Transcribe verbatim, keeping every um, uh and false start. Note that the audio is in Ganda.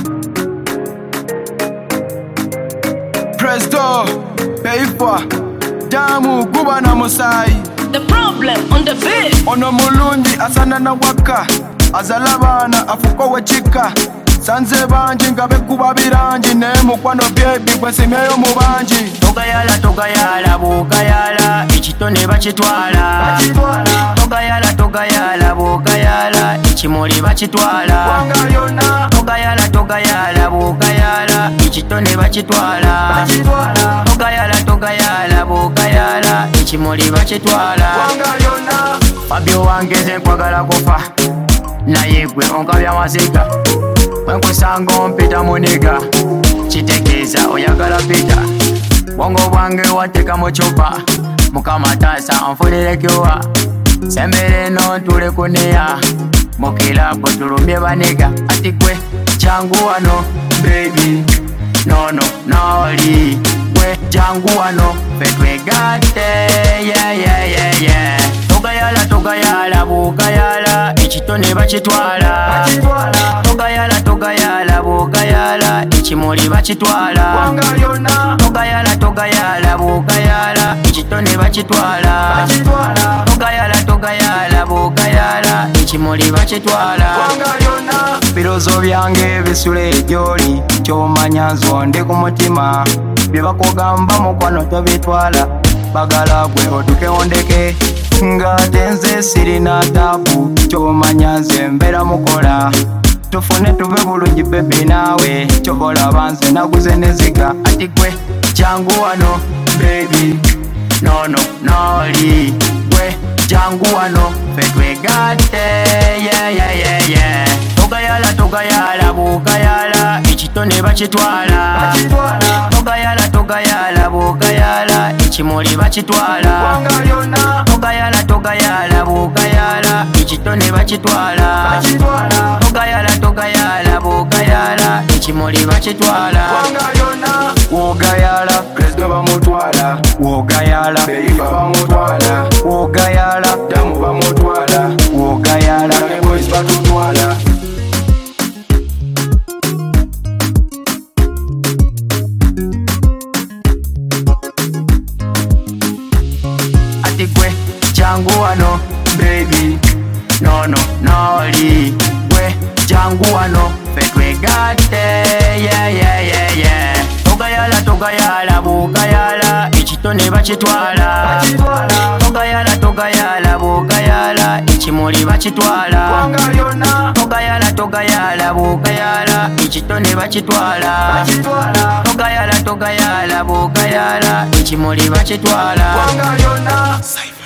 Presto, Peifa, Damu, Guba na Musai. The problem on the beat. Ono mulungi asana na waka, azalabana afuko wechika. Sanze banji ngabe kuba biranji, ne mukwano baby kwesimeyo mubanji. Togayala togayala bugayala, ekitone bakitwala. Togayala togayala bugayala, ekimuli bakitwala. Togayala togayala bugayala, ekitone bakitwala. Togayala togayala bugayala, ekimuli bakitwala. Fabio wangeze kwagala kufa, naye gwe onkabya masika. Wenkusanga ompita muniga, kitegeeza oyagala pita. Bwongo bwange wateka mu kyupa, mukama taasa anfunire kyuwa. Sembere no ntule kuniya, mukirapo tulumye baniga. Ati gwe jangu wano baby, no no noli. Gwe jangu wano fe twegatte, yeah yeah yeah yeah. Togayala togayala bugayala, ekitone bakitwala. Togayala togayala bugayala, ekimuli bakitwala. Togayala togayala bugayala, ekitone bakitwala. Togayala togayala bugayala, ekimuli bakitwala. Birozo byange bisule gyoli, kyomanya nzonde ku mutima. Bye bakugamba mukwano tobitwala, bagala gwe otuke ondeke. Ngate nze sirina tabu, kyomanya nze mbera mukola. Tufune tuve bulungi baby nawe, kyokola banze naguze neziga. Ati gwe jangu wano baby, no no noli. Gwe jangu wano fe twegatte, yeah yeah yeah yeah. Togayala togayala bugayala, ekitone bakitwala. Togayala togayala bugayala, ekimuli bakitwala. Togayala togayala bugayala, ekitone bakitwala. Togayala togayala bugayala, ekimuli bakitwala. Wogayala, Presto bamutwala. Wogayala, Peifa bamutwala. Wogayala, Damu bamutwala. Wogayala, Young Boys batutwala. Ati gwe jangu wano baby, no no noli. Gwe jangu wano fe twegatte, yeah yeah yeah yeah. Togayala togayala bugayala, ekitone bakitwala. Togayala togayala bugayala, ekimuli bakitwala. Togayala togayala bugayala, ekitone bakitwala. Togayala togayala bugayala, ekimuli bakitwala.